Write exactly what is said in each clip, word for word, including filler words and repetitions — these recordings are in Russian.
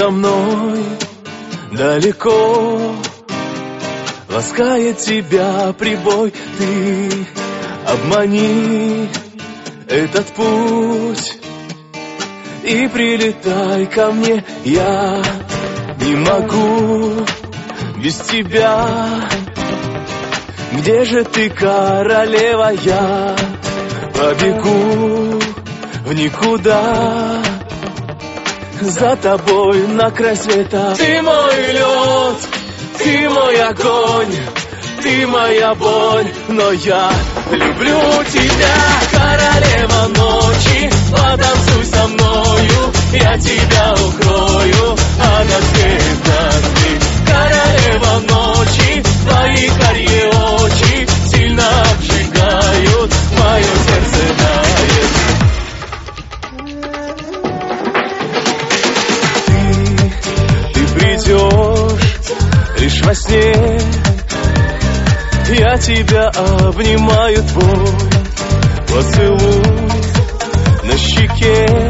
со мной далеко. Ласкает тебя прибой, ты обмани этот путь и прилетай ко мне. Я не могу без тебя. Где же ты, королева? Я побегу в никуда за тобой на край света. Ты мой лед, ты мой огонь, ты моя боль, но я люблю тебя, королева ночи. Потанцуй со мною, я тебя укрою от всех дождей. Королева ночи, твои карие очи сильно обжигают, мое сердце тает. Ты, ты придешь лишь во сне. Я тебя обнимаю, твой поцелуй на щеке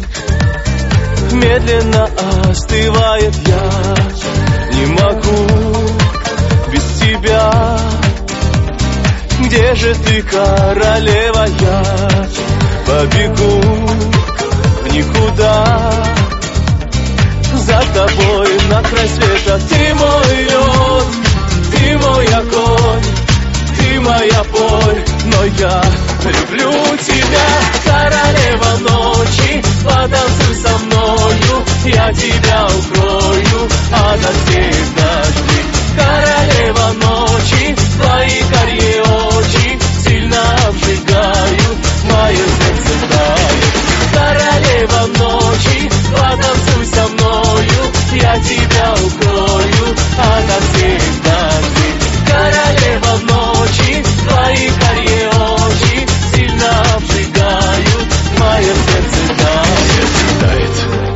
медленно остывает. Я не могу без тебя. Где же ты, королева? Я побегу в никуда за тобой на край света. Ты мой лед, ты мой огонь, ты моя боль, но я люблю тебя, королева ночи. Потанцуй со мною, я тебя укрою ото всех дождей. Королева ночи, твои карие очи сильно обжигают, мое сердце тает. Королева ночи, потанцуй со мною, я тебя укрою ото всех дождей. Королева ночи, твои карие очи сильно обжигают, мое сердце тает, тает.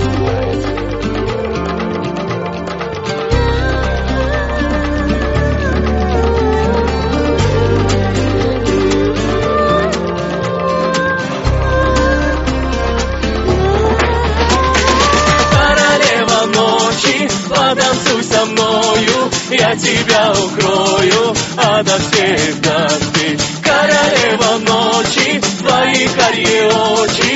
Королева ночи, потанцуй со мною, я тебя укрою ото всех дождей. Королева ночи, твои карие очи